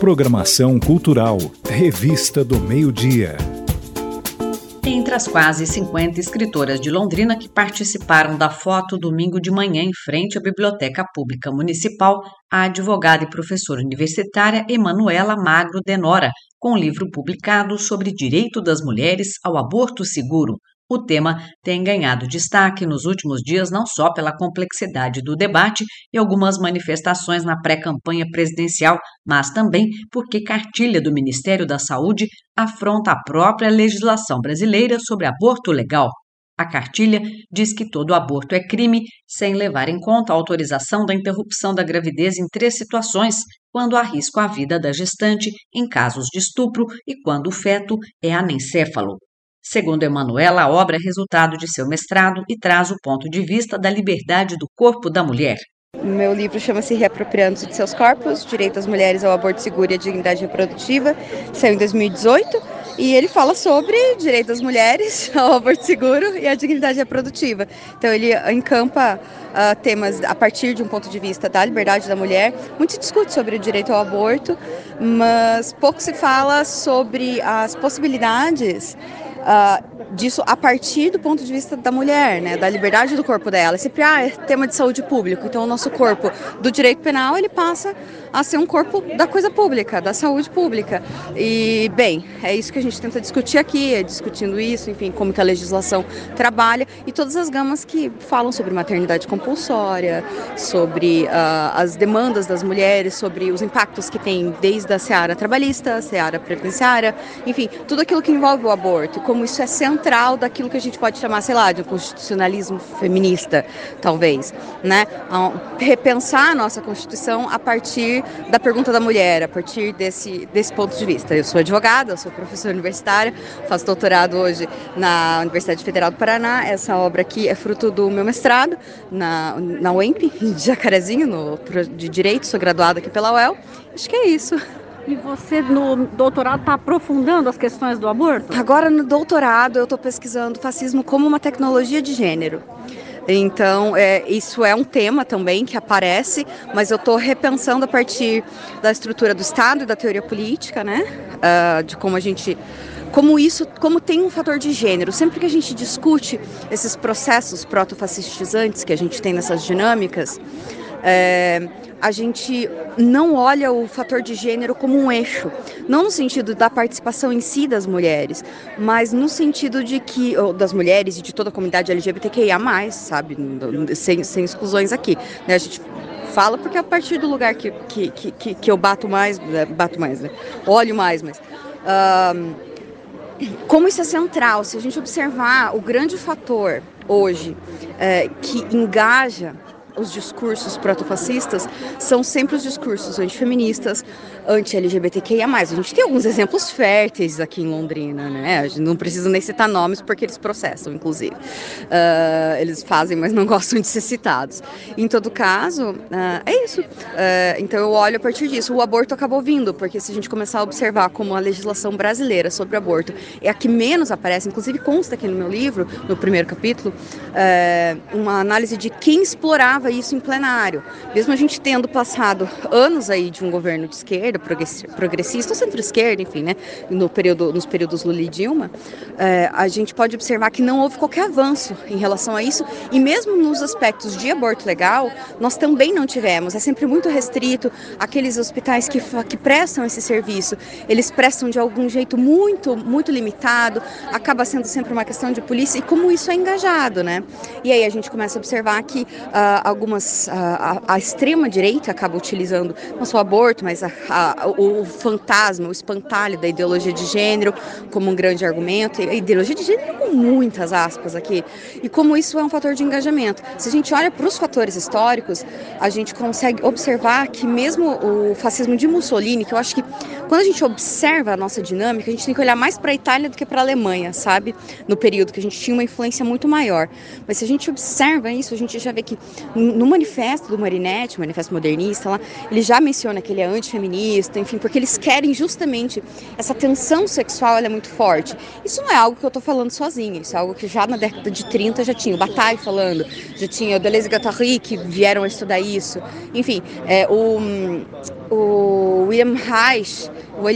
Programação Cultural, Revista do Meio-Dia. Entre as quase 50 escritoras de Londrina que participaram da foto domingo de manhã em frente à Biblioteca Pública Municipal, a advogada e professora universitária Emanuela Magro Denora, com um livro publicado sobre direito das mulheres ao aborto seguro. O tema tem ganhado destaque nos últimos dias não só pela complexidade do debate e algumas manifestações na pré-campanha presidencial, mas também porque cartilha do Ministério da Saúde afronta a própria legislação brasileira sobre aborto legal. A cartilha diz que todo aborto é crime, sem levar em conta a autorização da interrupção da gravidez em 3 situações, quando há risco à vida da gestante, em casos de estupro e quando o feto é anencéfalo. Segundo Emanuela, a obra é resultado de seu mestrado e traz o ponto de vista da liberdade do corpo da mulher. Meu livro chama-se Reapropriando-se de Seus Corpos, Direito das Mulheres ao Aborto Seguro e à Dignidade Reprodutiva, saiu em 2018, e ele fala sobre direito das mulheres ao aborto seguro e à dignidade reprodutiva. Então ele encampa temas a partir de um ponto de vista da liberdade da mulher. Muito se discute sobre o direito ao aborto, mas pouco se fala sobre as possibilidades disso a partir do ponto de vista da mulher, né, da liberdade do corpo dela. Sempre é tema de saúde pública, então o nosso corpo do direito penal ele passa a ser um corpo da coisa pública, da saúde pública. E, bem, é isso que a gente tenta discutir aqui, discutindo isso, enfim, como que a legislação trabalha e todas as gamas que falam sobre maternidade compulsória, sobre as demandas das mulheres, sobre os impactos que tem desde a seara trabalhista, a seara previdenciária, enfim, tudo aquilo que envolve o aborto, como isso é central daquilo que a gente pode chamar, sei lá, de um constitucionalismo feminista, talvez, né? Repensar a nossa Constituição a partir da pergunta da mulher, a partir desse ponto de vista. Eu sou advogada, eu sou professora universitária, faço doutorado hoje na Universidade Federal do Paraná. Essa obra aqui é fruto do meu mestrado na UEMP, em Jacarezinho, de Direito, sou graduada aqui pela UEL. Acho que é isso. E você, no doutorado, está aprofundando as questões do aborto? Agora, no doutorado, eu estou pesquisando fascismo como uma tecnologia de gênero. Então, isso é um tema também que aparece, mas eu estou repensando a partir da estrutura do Estado e da teoria política, né? De como tem um fator de gênero. Sempre que a gente discute esses processos proto-fascistizantes que a gente tem nessas dinâmicas, a gente não olha o fator de gênero como um eixo, não no sentido da participação em si das mulheres, mas no sentido de que, das mulheres e de toda a comunidade LGBTQIA+, sabe, sem exclusões aqui, né? A gente fala porque é a partir do lugar que eu bato mais, né? Olho mais, mas... como isso é central, se a gente observar o grande fator hoje que engaja os discursos protofascistas são sempre os discursos antifeministas, anti-LGBTQIA+. A gente tem alguns exemplos férteis aqui em Londrina, né? A gente não precisa nem citar nomes porque eles processam, inclusive. Eles fazem, mas não gostam de ser citados. Em todo caso, é isso. Então eu olho a partir disso. O aborto acabou vindo, porque se a gente começar a observar como a legislação brasileira sobre o aborto é a que menos aparece, inclusive consta aqui no meu livro, no primeiro capítulo, uma análise de quem explorava isso em plenário. Mesmo a gente tendo passado anos aí de um governo de esquerda, progressista ou centro-esquerda, enfim, né, nos períodos Lula e Dilma, a gente pode observar que não houve qualquer avanço em relação a isso, e mesmo nos aspectos de aborto legal, nós também não tivemos. É sempre muito restrito. Aqueles hospitais que prestam esse serviço, eles prestam de algum jeito muito, muito limitado, acaba sendo sempre uma questão de polícia, e como isso é engajado, né? E aí a gente começa a observar que a extrema-direita acaba utilizando não só o aborto, mas o fantasma, o espantalho da ideologia de gênero como um grande argumento, e a ideologia de gênero com muitas aspas aqui, e como isso é um fator de engajamento. Se a gente olha para os fatores históricos, a gente consegue observar que mesmo o fascismo de Mussolini, que eu acho que quando a gente observa a nossa dinâmica, a gente tem que olhar mais para a Itália do que para a Alemanha, sabe? No período que a gente tinha uma influência muito maior. Mas se a gente observa isso, a gente já vê que no manifesto do Marinetti, o manifesto modernista lá, ele já menciona que ele é antifeminista, enfim, porque eles querem justamente essa tensão sexual, ela é muito forte. Isso não é algo que eu estou falando sozinha, isso é algo que já na década de 30 já tinha o Bataille falando, já tinha o Deleuze e Guattari que vieram a estudar isso, enfim, o William Reich,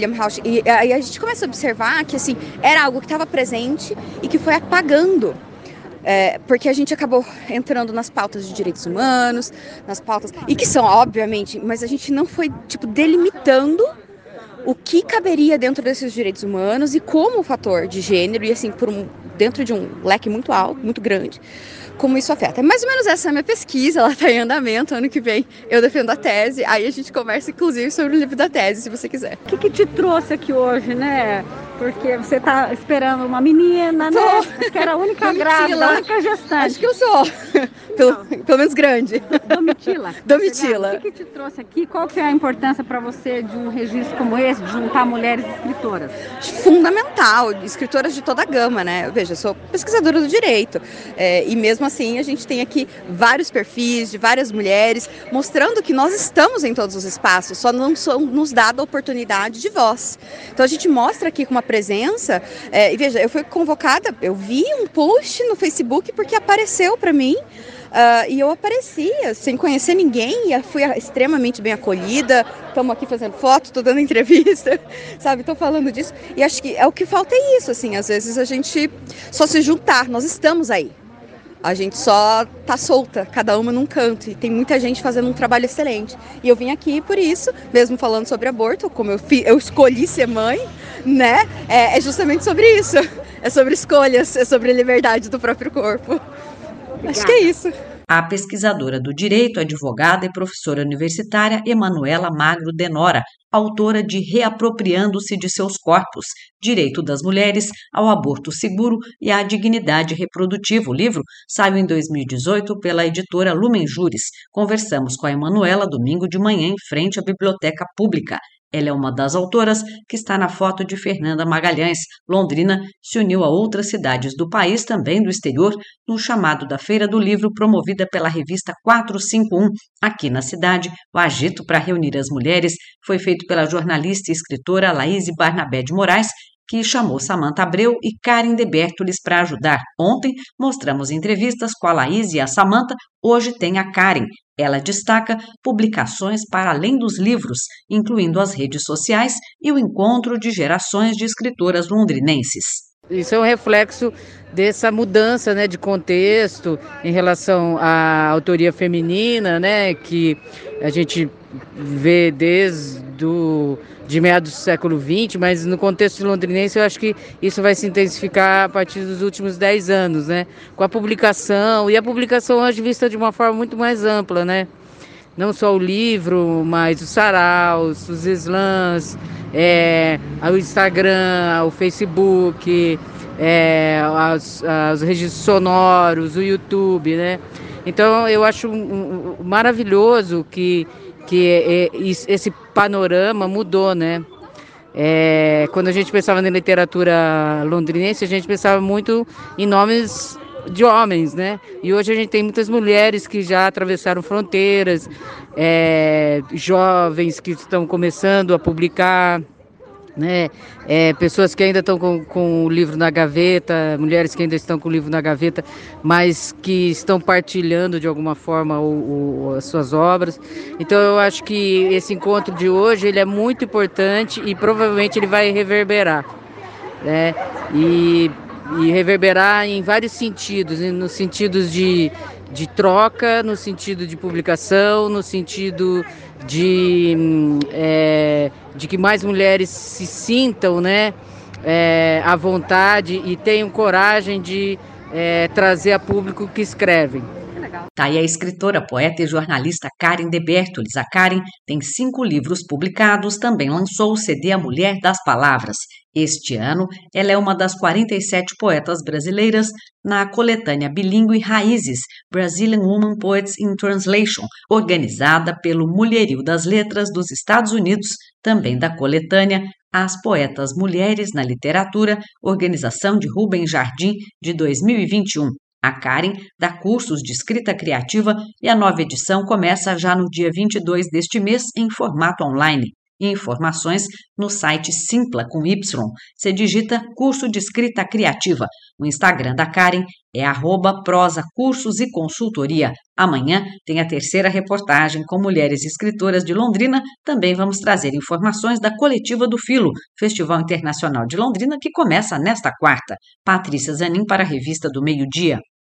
e aí a gente começa a observar que assim, era algo que estava presente e que foi apagando. Porque a gente acabou entrando nas pautas de direitos humanos, nas pautas, e que são, obviamente, mas a gente não foi, delimitando o que caberia dentro desses direitos humanos e como o fator de gênero, e assim, dentro de um leque muito alto, muito grande, como isso afeta. Mais ou menos essa é a minha pesquisa, ela está em andamento, ano que vem eu defendo a tese, aí a gente conversa, inclusive, sobre o livro da tese, se você quiser. O que te trouxe aqui hoje, né? Porque você tá esperando uma menina, né? Acho que era a única grávida, a única gestante. Acho que eu sou, pelo menos grande. Domitila. Domitila. O que te trouxe aqui? Qual que é a importância para você de um registro como esse, de juntar mulheres escritoras? Fundamental, escritoras de toda a gama, né? Veja, eu sou pesquisadora do direito, e mesmo assim a gente tem aqui vários perfis de várias mulheres, mostrando que nós estamos em todos os espaços, só não nos dada a oportunidade de voz. Então a gente mostra aqui com uma presença, e veja, eu fui convocada, eu vi um post no Facebook porque apareceu para mim, e eu aparecia sem conhecer ninguém, e fui extremamente bem acolhida. Estamos aqui fazendo foto, estou dando entrevista, sabe, estou falando disso, e acho que o que falta é isso, assim, às vezes a gente só se juntar, nós estamos aí. A gente só tá solta, cada uma num canto, e tem muita gente fazendo um trabalho excelente. E eu vim aqui por isso, mesmo falando sobre aborto, como eu escolhi ser mãe, né? É justamente sobre isso. É sobre escolhas, é sobre liberdade do próprio corpo. Obrigada. Acho que é isso. A pesquisadora do direito, advogada e professora universitária Emanuela Magro Denora, autora de Reapropriando-se de seus corpos, Direito das Mulheres ao Aborto Seguro e à Dignidade Reprodutiva. O livro saiu em 2018 pela editora Lumen Juris. Conversamos com a Emanuela domingo de manhã em frente à Biblioteca Pública. Ela é uma das autoras que está na foto de Fernanda Magalhães. Londrina se uniu a outras cidades do país, também do exterior, no chamado da Feira do Livro, promovida pela revista 451. Aqui na cidade, o agito para reunir as mulheres foi feito pela jornalista e escritora Laíse Barnabé de Moraes, que chamou Samantha Abreu e Karen de Bertolis para ajudar. Ontem mostramos entrevistas com a Laíse e a Samantha, hoje tem a Karen. Ela destaca publicações para além dos livros, incluindo as redes sociais e o encontro de gerações de escritoras londrinenses. Isso é um reflexo dessa mudança, né, de contexto em relação à autoria feminina, né, que a gente vê de meados do século XX, mas no contexto londrinense eu acho que isso vai se intensificar a partir dos últimos 10 anos, né? Com a publicação, e a publicação hoje vista de uma forma muito mais ampla, né? Não só o livro, mas os saraus, os slams, o Instagram, o Facebook, os registros sonoros, o YouTube, né? Então eu acho maravilhoso que esse panorama mudou, né? Quando a gente pensava na literatura londrinense, a gente pensava muito em nomes de homens, né? E hoje a gente tem muitas mulheres que já atravessaram fronteiras, jovens que estão começando a publicar, né? Pessoas que ainda estão com o livro na gaveta, mulheres que ainda estão com o livro na gaveta, mas que estão partilhando de alguma forma as suas obras. Então eu acho que esse encontro de hoje ele é muito importante e provavelmente ele vai reverberar, né? E reverberar em vários sentidos, no sentido de troca, no sentido de publicação, no sentido de que mais mulheres se sintam, né, à vontade e tenham coragem de trazer a público o que escrevem. Tá aí a escritora, poeta e jornalista Karen de Bertolis. A Karen tem 5 livros publicados, também lançou o CD A Mulher das Palavras. Este ano, ela é uma das 47 poetas brasileiras na coletânea bilíngue Raízes, Brazilian Woman Poets in Translation, organizada pelo Mulherio das Letras dos Estados Unidos, também da coletânea As Poetas Mulheres na Literatura, organização de Rubem Jardim, de 2021. A Karen dá cursos de escrita criativa e a nova edição começa já no dia 22 deste mês em formato online. Informações no site Simpla com Y. Você digita Curso de Escrita Criativa. O Instagram da Karen é @prosa cursos e consultoria. Amanhã tem a terceira reportagem com mulheres escritoras de Londrina. Também vamos trazer informações da Coletiva do Filo, Festival Internacional de Londrina, que começa nesta quarta. Patrícia Zanin para a Revista do Meio-Dia.